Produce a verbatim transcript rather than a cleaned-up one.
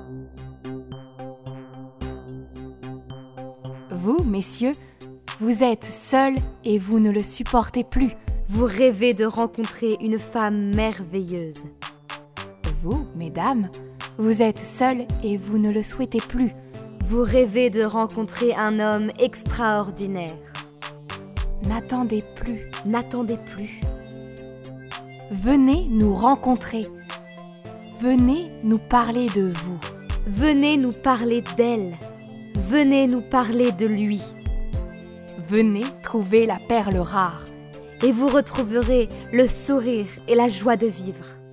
Vous, messieurs, vous êtes seuls et vous ne le supportez plus. Vous rêvez de rencontrer une femme merveilleuse. Vous, mesdames, vous êtes seuls et vous ne le souhaitez plus. Vous rêvez de rencontrer un homme extraordinaire. N'attendez plus. N'attendez plus. Venez nous rencontrer. Venez nous parler de vous. Venez nous parler d'elle. Venez nous parler de lui. Venez trouver la perle rare. Et vous retrouverez le sourire et la joie de vivre.